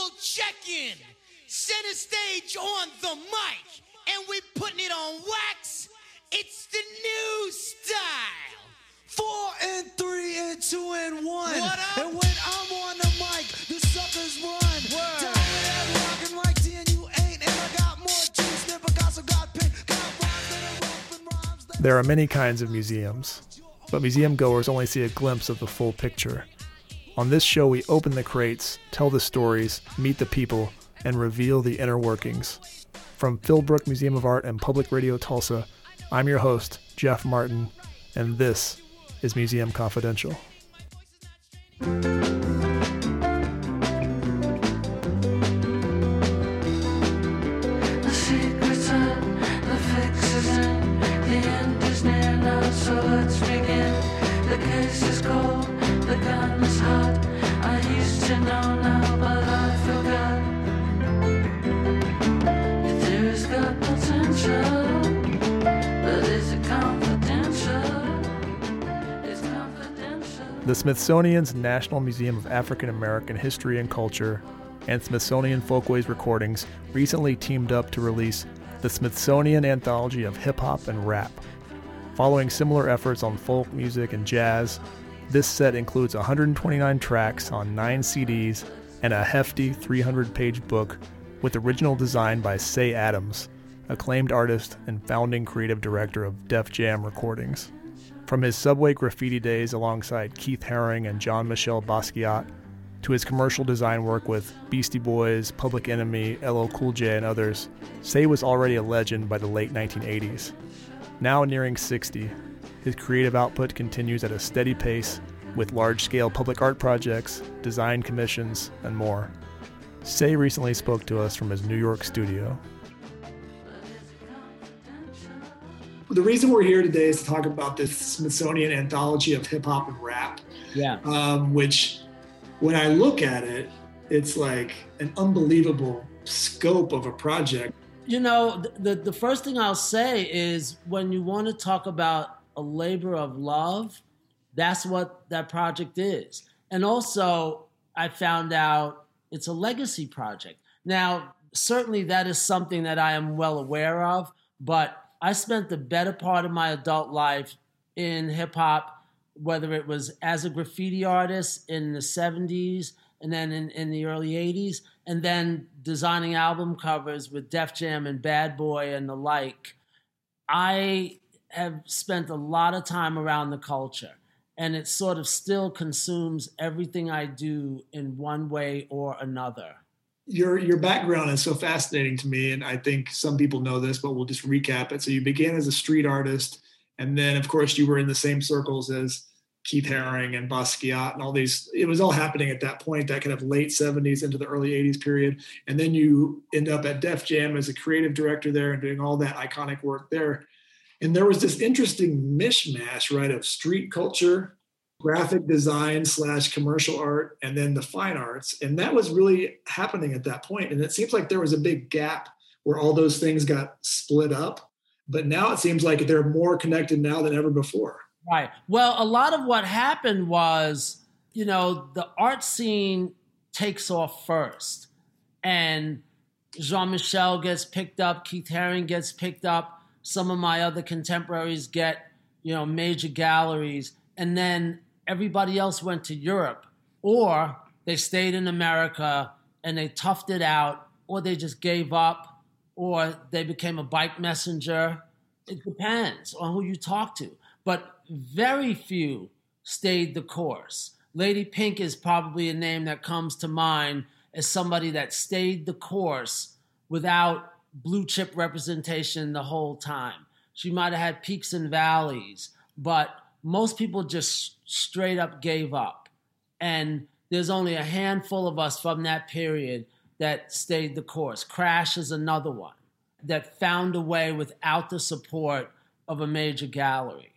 annual check-in. Center stage on the mic, and we putting it on wax. It's the new style. 4 and 3 and 2 and 1. What up? And when I'm on the mic, the suckers run. Word. Down with that rockin' like D and you ain't. And I got more juice than Picasso got pink. Got rhymes that are rough and rhymes that... There are many kinds of museums, but museum goers only see a glimpse of the full picture. On this show, we open the crates, tell the stories, meet the people, and reveal the inner workings. From Philbrook Museum of Art and Public Radio Tulsa, I'm your host, Jeff Martin, and this is Museum Confidential. The secret's in, the fix is in, the end is near now, so let's begin. The case is cold, the gun is hot. I used to know now, but I forgot. Your theory's got potential, but is it confidential? It's confidential. The Smithsonian's National Museum of African American History and Culture and Smithsonian Folkways Recordings recently teamed up to release the Smithsonian Anthology of Hip Hop and Rap. Following similar efforts on folk music and jazz, this set includes 129 tracks on 9 CDs and a hefty 300-page book with original design by Say Adams, acclaimed artist and founding creative director of Def Jam Recordings. From his subway graffiti days alongside Keith Haring and Jean-Michel Basquiat, to his commercial design work with Beastie Boys, Public Enemy, LL Cool J, and others, Say was already a legend by the late 1980s. Now nearing 60, his creative output continues at a steady pace with large-scale public art projects, design commissions, and more. Say recently spoke to us from his New York studio. The reason we're here today is to talk about this Smithsonian Anthology of Hip Hop and Rap. Yeah. Which, when I look at it, it's like an unbelievable scope of a project. You know, the first thing I'll say is when you want to talk about a labor of love, that's what that project is. And also, I found out it's a legacy project. Now, certainly that is something that I am well aware of, but I spent the better part of my adult life in hip hop, whether it was as a graffiti artist in the 70s and then in the early 80s, and then designing album covers with Def Jam and Bad Boy and the like. I have spent a lot of time around the culture, and it sort of still consumes everything I do in one way or another. Your background is so fascinating to me, and I think some people know this, but we'll just recap it. So you began as a street artist, and then, of course, you were in the same circles as Keith Haring and Basquiat and all these. It was all happening at that point, that kind of late 70s into the early 80s period. And then you end up at Def Jam as a creative director there and doing all that iconic work there. And there was this interesting mishmash, right, of street culture, graphic design / commercial art, and then the fine arts. And that was really happening at that point. And it seems like there was a big gap where all those things got split up. But now it seems like they're more connected now than ever before. Right. Well, a lot of what happened was, you know, the art scene takes off first. And Jean-Michel gets picked up, Keith Haring gets picked up, some of my other contemporaries get, you know, major galleries, and then everybody else went to Europe, or they stayed in America and they toughed it out, or they just gave up, or they became a bike messenger. It depends on who you talk to. But very few stayed the course. Lady Pink is probably a name that comes to mind as somebody that stayed the course without blue chip representation the whole time. She might have had peaks and valleys, but most people just straight up gave up. And there's only a handful of us from that period that stayed the course. Crash is another one that found a way without the support of a major gallery.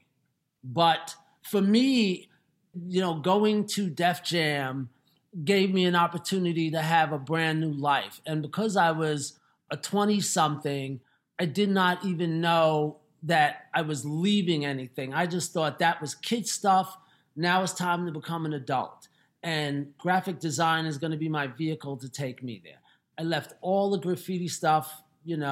But for me, you know, going to Def Jam gave me an opportunity to have a brand new life. And because I was a 20-something, I did not even know that I was leaving anything. I just thought that was kid stuff. Now it's time to become an adult. and graphic design is going to be my vehicle to take me there. I left all the graffiti stuff,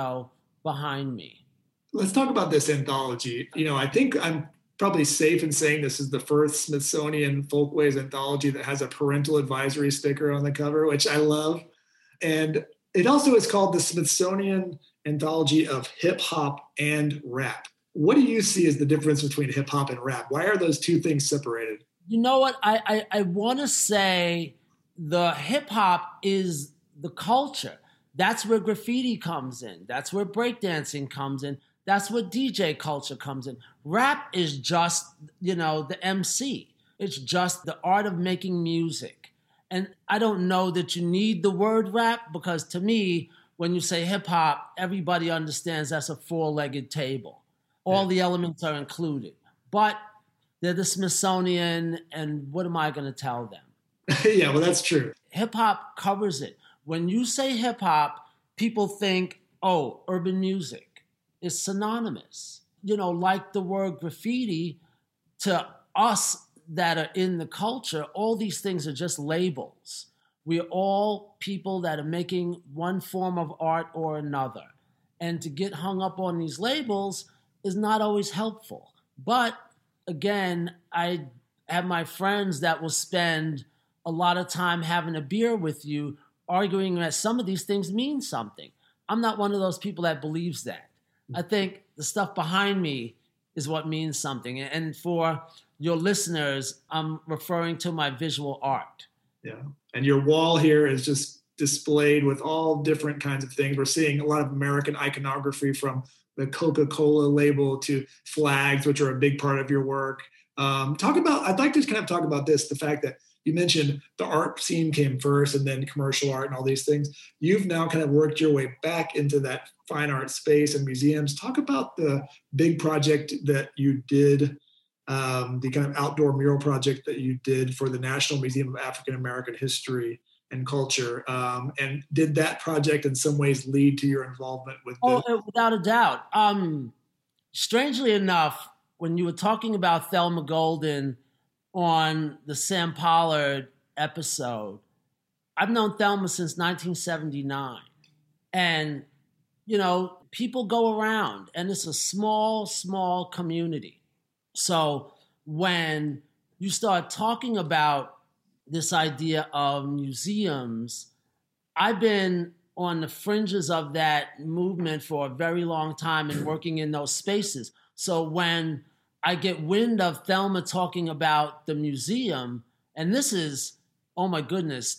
behind me. Let's talk about this anthology. I think I'm probably safe in saying this is the first Smithsonian Folkways anthology that has a parental advisory sticker on the cover, which I love. And it also is called the Smithsonian Anthology of Hip Hop and Rap. What do you see as the difference between hip hop and rap? Why are those two things separated? You know what? I want to say the hip hop is the culture. That's where graffiti comes in. That's where breakdancing comes in. That's where DJ culture comes in. Rap is just, the MC. It's just the art of making music. And I don't know that you need the word rap, because to me, when you say hip hop, everybody understands that's a four-legged table. All the elements are included. But they're the Smithsonian, and what am I going to tell them? Yeah, well, that's true. Hip hop covers it. When you say hip hop, people think, oh, urban music. It's synonymous. Like the word graffiti, to us that are in the culture, all these things are just labels. We're all people that are making one form of art or another. And to get hung up on these labels is not always helpful. But again, I have my friends that will spend a lot of time having a beer with you, arguing that some of these things mean something. I'm not one of those people that believes that. I think the stuff behind me is what means something. And for your listeners, I'm referring to my visual art. Yeah. And your wall here is just displayed with all different kinds of things. We're seeing a lot of American iconography, from the Coca-Cola label to flags, which are a big part of your work. I'd like to kind of talk about this, the fact that you mentioned the art scene came first and then commercial art and all these things. You've now kind of worked your way back into that fine art space and museums. Talk about the big project that you did, the kind of outdoor mural project that you did for the National Museum of African American History and Culture. And did that project in some ways lead to your involvement with without a doubt. Strangely enough, when you were talking about Thelma Golden on the Sam Pollard episode, I've known Thelma since 1979. And, people go around, and it's a small, small community. So when you start talking about this idea of museums, I've been on the fringes of that movement for a very long time and working in those spaces. So when I get wind of Thelma talking about the museum, and this is, oh my goodness,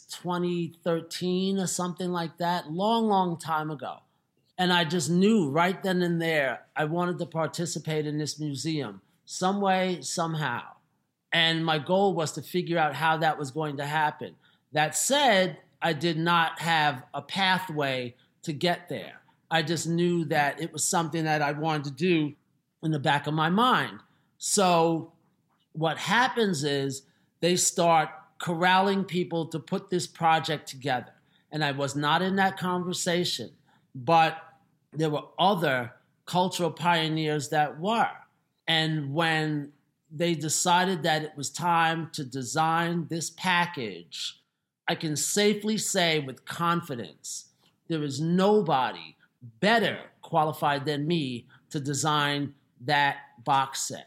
2013 or something like that, long, long time ago. And I just knew right then and there I wanted to participate in this museum some way, somehow. And my goal was to figure out how that was going to happen. That said, I did not have a pathway to get there. I just knew that it was something that I wanted to do in the back of my mind. So what happens is they start corralling people to put this project together. And I was not in that conversation, but there were other cultural pioneers that were. And when they decided that it was time to design this package, I can safely say with confidence, there is nobody better qualified than me to design that box set.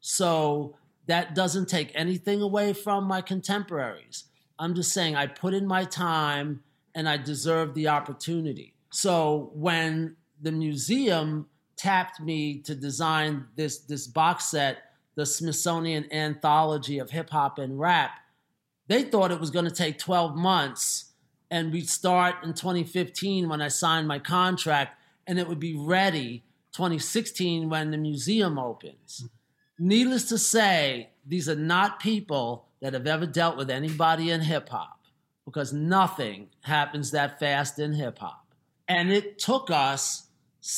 So that doesn't take anything away from my contemporaries. I'm just saying I put in my time and I deserve the opportunity. So when the museum tapped me to design this box set, the Smithsonian Anthology of Hip Hop and Rap, they thought it was going to take 12 months and we'd start in 2015 when I signed my contract, and it would be ready 2016 when the museum opens. Needless to say, these are not people that have ever dealt with anybody in hip hop, because nothing happens that fast in hip hop. And it took us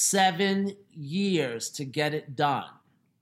7 years to get it done.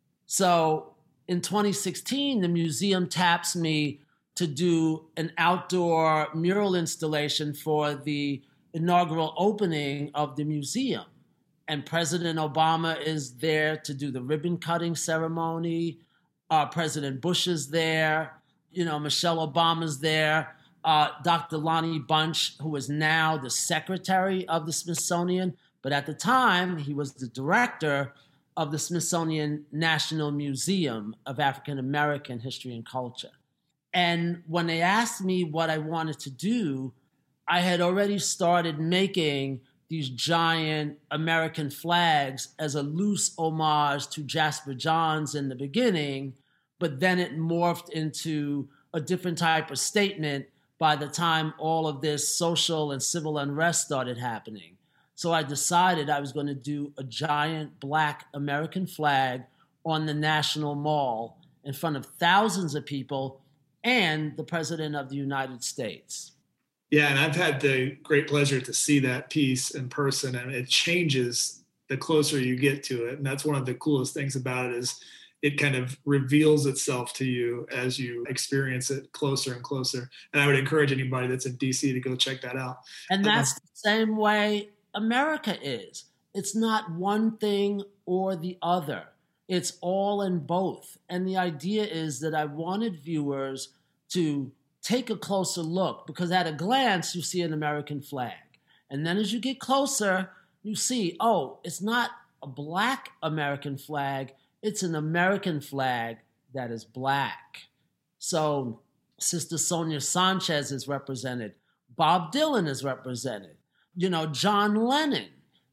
So in 2016, the museum taps me to do an outdoor mural installation for the inaugural opening of the museum. And President Obama is there to do the ribbon cutting ceremony. President Bush is there. Michelle Obama's there. Dr. Lonnie Bunch, who is now the secretary of the Smithsonian, but at the time he was the director of the Smithsonian National Museum of African American History and Culture. And when they asked me what I wanted to do, I had already started making these giant American flags as a loose homage to Jasper Johns in the beginning, but then it morphed into a different type of statement by the time all of this social and civil unrest started happening. So I decided I was going to do a giant black American flag on the National Mall in front of thousands of people and the President of the United States. Yeah, and I've had the great pleasure to see that piece in person, and it changes the closer you get to it. And that's one of the coolest things about it is it kind of reveals itself to you as you experience it closer and closer. And I would encourage anybody that's in DC to go check that out. And that's the same way America is. It's not one thing or the other. It's all in both. And the idea is that I wanted viewers to take a closer look, because at a glance, you see an American flag. And then as you get closer, you see, oh, it's not a black American flag, it's an American flag that is black. So Sister Sonia Sanchez is represented. Bob Dylan is represented. John Lennon,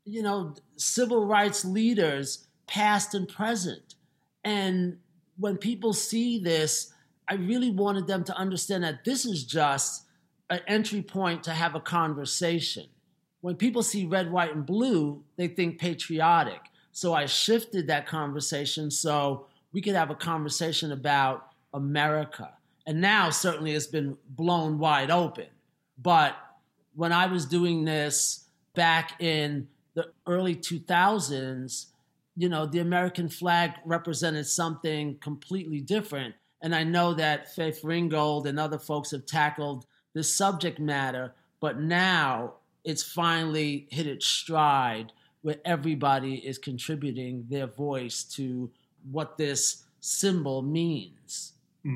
civil rights leaders, past and present. And when people see this, I really wanted them to understand that this is just an entry point to have a conversation. When people see red, white, and blue, they think patriotic. So I shifted that conversation so we could have a conversation about America. And now certainly it's been blown wide open. But when I was doing this back in the early 2000s, the American flag represented something completely different. And I know that Faith Ringgold and other folks have tackled this subject matter, but now it's finally hit its stride where everybody is contributing their voice to what this symbol means.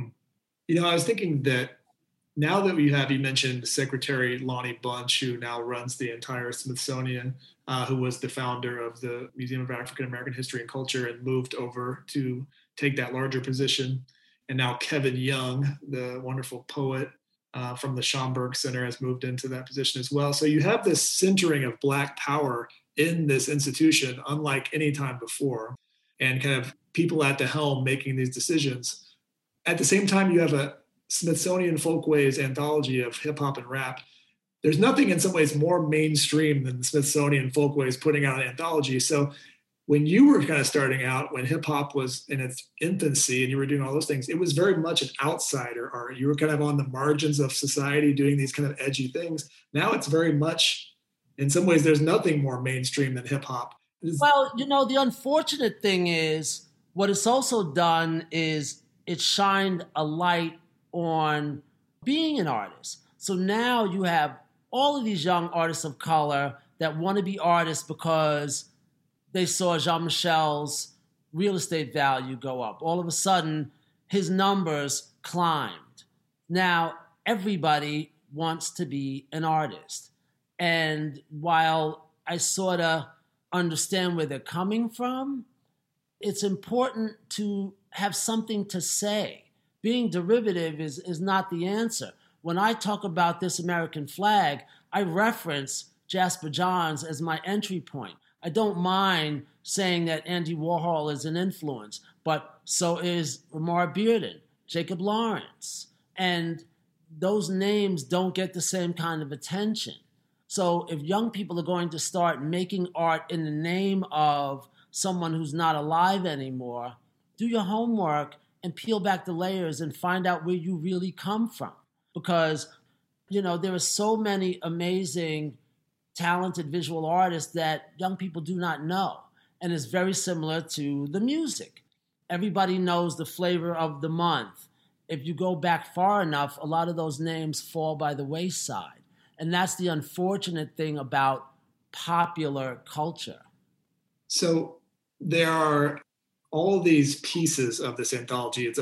I was thinking that now that you mentioned Secretary Lonnie Bunch, who now runs the entire Smithsonian, who was the founder of the Museum of African American History and Culture and moved over to take that larger position. And now Kevin Young, the wonderful poet from the Schomburg Center, has moved into that position as well. So you have this centering of Black power in this institution, unlike any time before, and kind of people at the helm making these decisions. At the same time, you have a Smithsonian Folkways anthology of hip hop and rap. There's nothing in some ways more mainstream than the Smithsonian Folkways putting out an anthology. So when you were kind of starting out, when hip hop was in its infancy and you were doing all those things, it was very much an outsider art. You were kind of on the margins of society doing these kind of edgy things. Now it's very much, in some ways, there's nothing more mainstream than hip hop. Well, the unfortunate thing is what it's also done is it shined a light on being an artist. So now you have all of these young artists of color that want to be artists because they saw Jean-Michel's real estate value go up. All of a sudden, his numbers climbed. Now, everybody wants to be an artist. And while I sort of understand where they're coming from, it's important to have something to say. Being derivative is not the answer. When I talk about this American flag, I reference Jasper Johns as my entry point. I don't mind saying that Andy Warhol is an influence, but so is Lamar Bearden, Jacob Lawrence. And those names don't get the same kind of attention. So if young people are going to start making art in the name of someone who's not alive anymore, do your homework and peel back the layers and find out where you really come from. Because, there are so many amazing, talented visual artists that young people do not know. And it's very similar to the music. Everybody knows the flavor of the month. If you go back far enough, a lot of those names fall by the wayside. And that's the unfortunate thing about popular culture. So there are all these pieces of this anthology. It's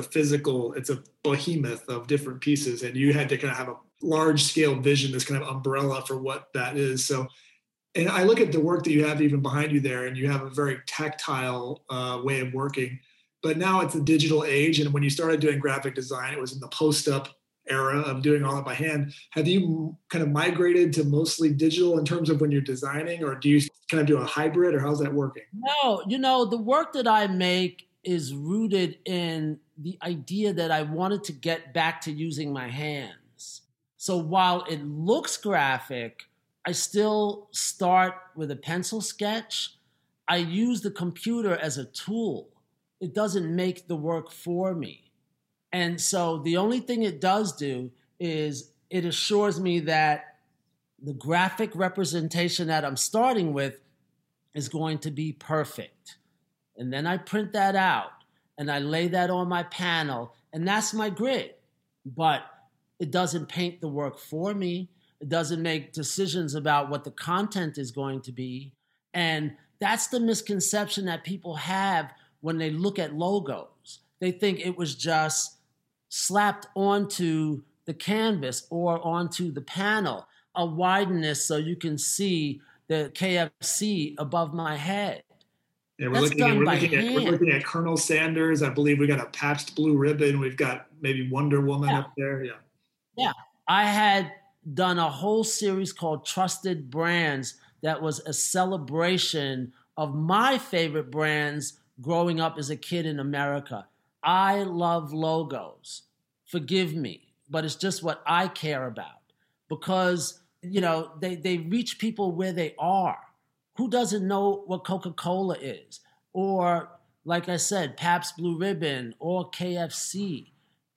a behemoth of different pieces, and you had to kind of have a large scale vision, this kind of umbrella for what that is. So, and I look at the work that you have even behind you there, and you have a very tactile way of working. But now it's the digital age, and when you started doing graphic design, it was in the post-up era of doing all that by hand. Have you kind of migrated to mostly digital in terms of when you're designing, or do you kind of do a hybrid, or how's that working? No, the work that I make is rooted in the idea that I wanted to get back to using my hands. So while it looks graphic, I still start with a pencil sketch. I use the computer as a tool. It doesn't make the work for me. And so the only thing it does do is it assures me that the graphic representation that I'm starting with is going to be perfect. And then I print that out and I lay that on my panel, and that's my grid. But it doesn't paint the work for me. It doesn't make decisions about what the content is going to be. And that's the misconception that people have when they look at logos. They think it was just slapped onto the canvas or onto the panel, a wideness so you can see the KFC above my head. Yeah, we're looking at Colonel Sanders. I believe we got a Pabst Blue Ribbon. We've got maybe Wonder Woman up there. Yeah. I had done a whole series called Trusted Brands that was a celebration of my favorite brands growing up as a kid in America. I love logos. Forgive me, but it's just what I care about because, they reach people where they are. Who doesn't know what Coca-Cola is? Or, like I said, Pabst Blue Ribbon or KFC.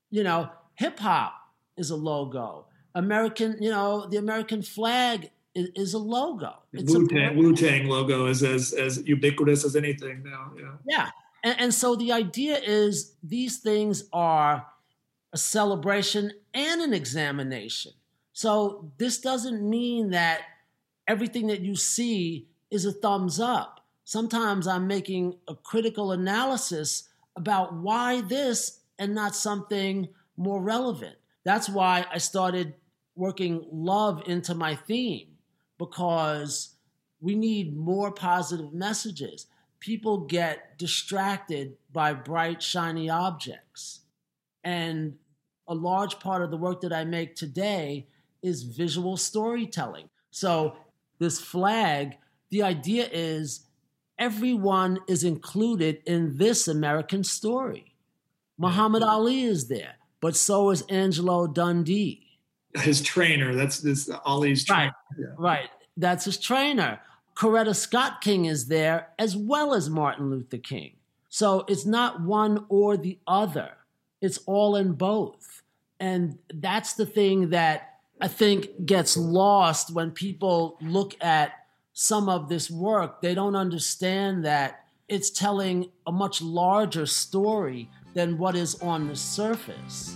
Hip-hop is a logo. The American flag is a logo. It's Wu-Tang logo is as ubiquitous as anything now. Yeah. And so the idea is these things are a celebration and an examination. So this doesn't mean that everything that you see is a thumbs up. Sometimes I'm making a critical analysis about why this and not something more relevant. That's why I started working love into my theme, because we need more positive messages. People get distracted by bright, shiny objects. And a large part of the work that I make today is visual storytelling. So this flag, the idea is everyone is included in this American story. Muhammad Ali is there, but so is Angelo Dundee. His trainer, that's Ali's trainer. Right. That's his trainer. Coretta Scott King is there, as well as Martin Luther King. So it's not one or the other. It's all in both. And that's the thing that I think gets lost when people look at some of this work. They don't understand that it's telling a much larger story than what is on the surface.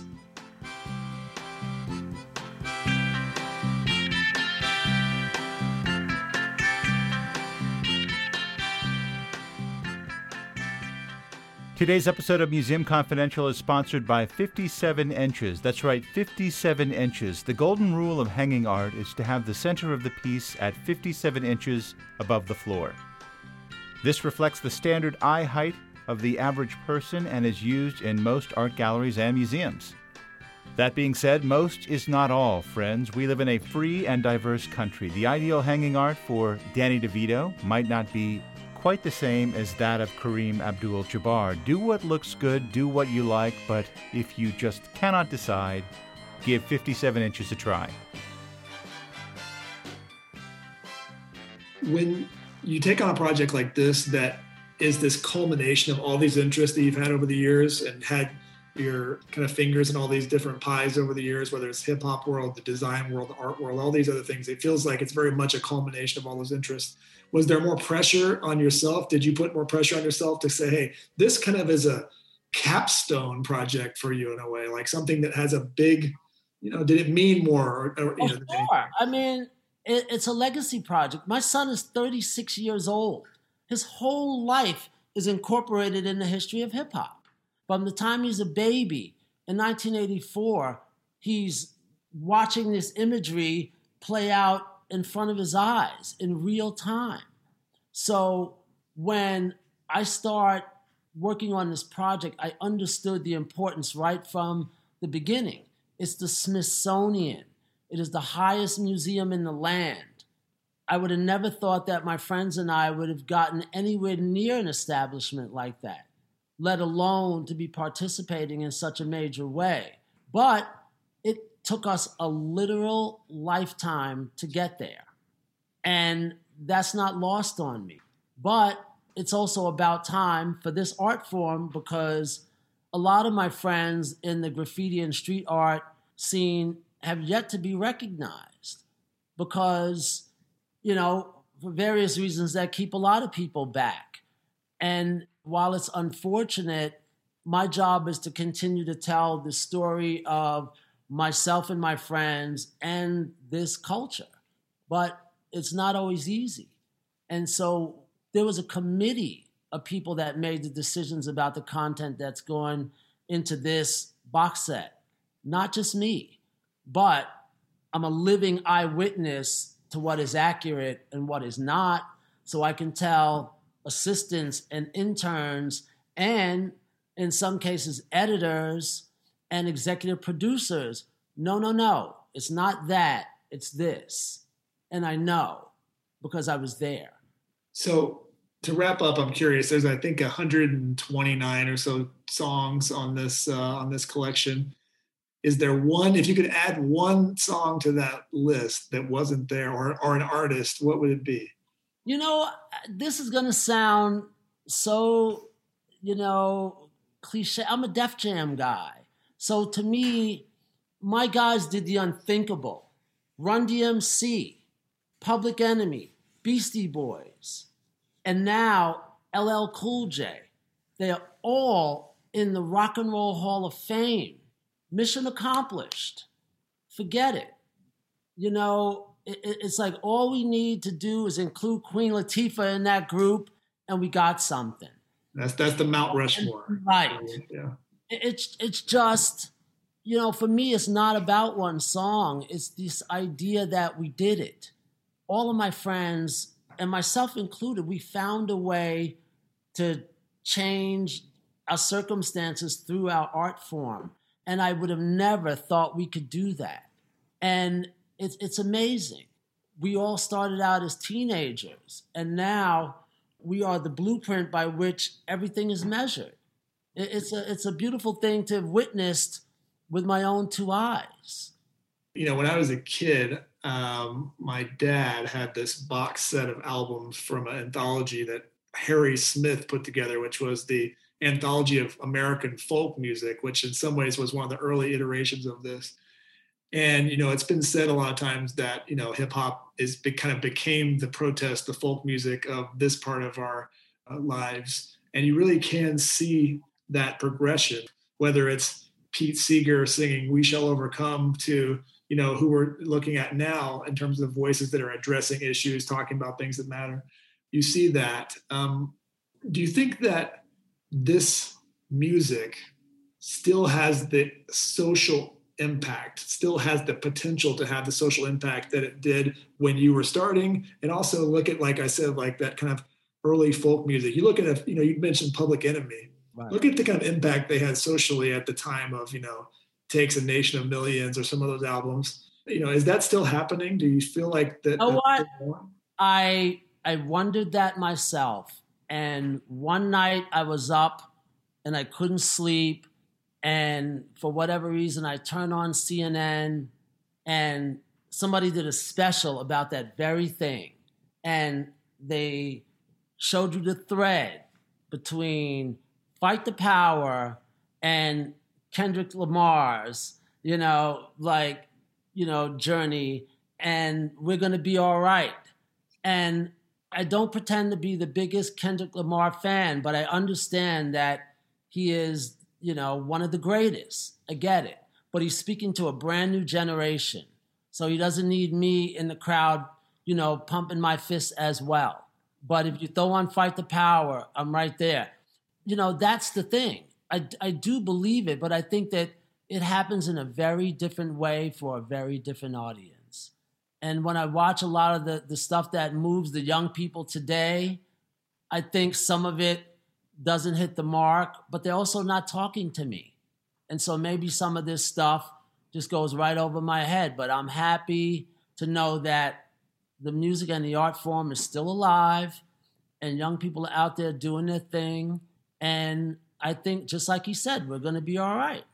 Today's episode of Museum Confidential is sponsored by 57 Inches. That's right, 57 inches. The golden rule of hanging art is to have the center of the piece at 57 inches above the floor. This reflects the standard eye height of the average person and is used in most art galleries and museums. That being said, most is not all, friends. We live in a free and diverse country. The ideal hanging art for Danny DeVito might not be quite the same as that of Kareem Abdul-Jabbar. Do what looks good, do what you like, but if you just cannot decide, give 57 Inches a try. When you take on a project like this that is this culmination of all these interests that you've had over the years and had your kind of fingers in all these different pies over the years, whether it's hip-hop world, the design world, the art world, all these other things, it feels like it's very much a culmination of all those interests. Was there more pressure on yourself? Did you put more pressure on yourself to say, hey, this kind of is a capstone project for you in a way, like something that has a big, did it mean more? Sure. I mean, it's a legacy project. My son is 36 years old. His whole life is incorporated in the history of hip hop. From the time he's a baby in 1984, he's watching this imagery play out in front of his eyes in real time. So when I start working on this project, I understood the importance right from the beginning. It's the Smithsonian. It is the highest museum in the land. I would have never thought that my friends and I would have gotten anywhere near an establishment like that, let alone to be participating in such a major way. But it took us a literal lifetime to get there. And that's not lost on me. But it's also about time for this art form, because a lot of my friends in the graffiti and street art scene have yet to be recognized because, for various reasons that keep a lot of people back. And while it's unfortunate, my job is to continue to tell the story of myself and my friends and this culture. But it's not always easy. And so there was a committee of people that made the decisions about the content that's going into this box set. Not just me, but I'm a living eyewitness to what is accurate and what is not, so I can tell assistants and interns and, in some cases, editors and executive producers, no, it's not that, it's this. And I know because I was there. So to wrap up, I'm curious. There's, I think, 129 or so songs on this collection. Is there one? If you could add one song to that list that wasn't there, or an artist, what would it be? This is going to sound so, cliche. I'm a Def Jam guy, so to me, my guys did the unthinkable. Run DMC, Public Enemy, Beastie Boys, and now LL Cool J. They are all in the Rock and Roll Hall of Fame. Mission accomplished. Forget it. It's like all we need to do is include Queen Latifah in that group, and we got something. That's the Mount Rushmore. Right. Yeah. It's just, for me, it's not about one song. It's this idea that we did it. All of my friends, and myself included, we found a way to change our circumstances through our art form. And I would have never thought we could do that. And it's amazing. We all started out as teenagers, and now we are the blueprint by which everything is measured. It's a beautiful thing to have witnessed with my own two eyes. When I was a kid, my dad had this box set of albums from an anthology that Harry Smith put together, which was the Anthology of American Folk Music, which in some ways was one of the early iterations of this. And, it's been said a lot of times that, hip hop kind of became the protest, the folk music of this part of our lives. And you really can see that progression, whether it's Pete Seeger singing We Shall Overcome to, who we're looking at now in terms of voices that are addressing issues, talking about things that matter. You see that. Do you think that this music still has the social impact, still has the potential to have the social impact that it did when you were starting? And also look at, like I said, like that kind of early folk music. You look at, you mentioned Public Enemy. Right. Look at the kind of impact they had socially at the time of, Takes a Nation of Millions or some of those albums. Is that still happening? Do you feel like that? You know what? I wondered that myself. And one night I was up and I couldn't sleep. And for whatever reason, I turned on CNN and somebody did a special about that very thing. And they showed you the thread between Fight the Power and Kendrick Lamar's, journey, and We're Gonna Be All Right. And I don't pretend to be the biggest Kendrick Lamar fan, but I understand that he is, one of the greatest. I get it. But he's speaking to a brand new generation. So he doesn't need me in the crowd, pumping my fists as well. But if you throw on Fight the Power, I'm right there. You know, that's the thing. I do believe it, but I think that it happens in a very different way for a very different audience. And when I watch a lot of the stuff that moves the young people today, I think some of it doesn't hit the mark, but they're also not talking to me. And so maybe some of this stuff just goes right over my head. But I'm happy to know that the music and the art form is still alive and young people are out there doing their thing. And I think, just like he said, we're going to be all right.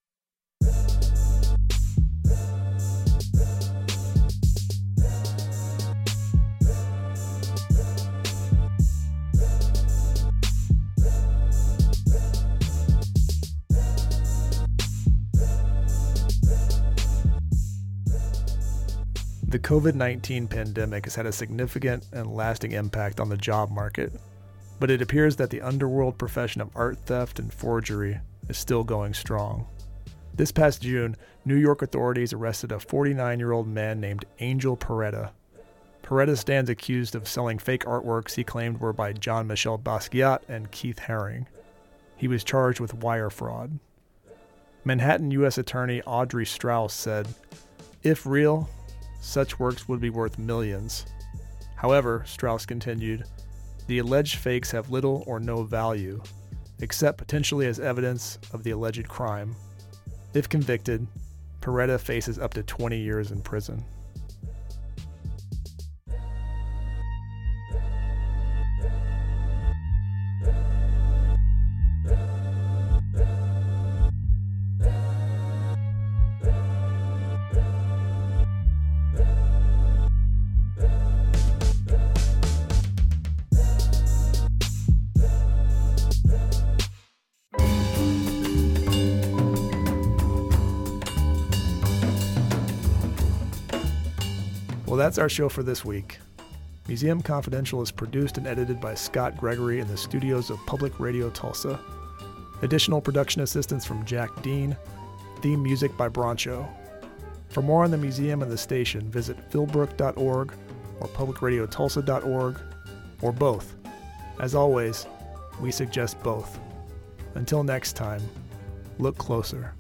The COVID-19 pandemic has had a significant and lasting impact on the job market, but it appears that the underworld profession of art theft and forgery is still going strong. This past June, New York authorities arrested a 49-year-old man named Angel Peretta. Peretta stands accused of selling fake artworks he claimed were by Jean-Michel Basquiat and Keith Haring. He was charged with wire fraud. Manhattan U.S. Attorney Audrey Strauss said, "If real, such works would be worth millions." However, Strauss continued, "The alleged fakes have little or no value, except potentially as evidence of the alleged crime. If convicted, Peretta faces up to 20 years in prison." Well, that's our show for this week. Museum Confidential is produced and edited by Scott Gregory in the studios of Public Radio Tulsa. Additional production assistance from Jack Dean. Theme music by Broncho. For more on the museum and the station, visit philbrook.org or publicradiotulsa.org, or both. As always, we suggest both. Until next time, look closer.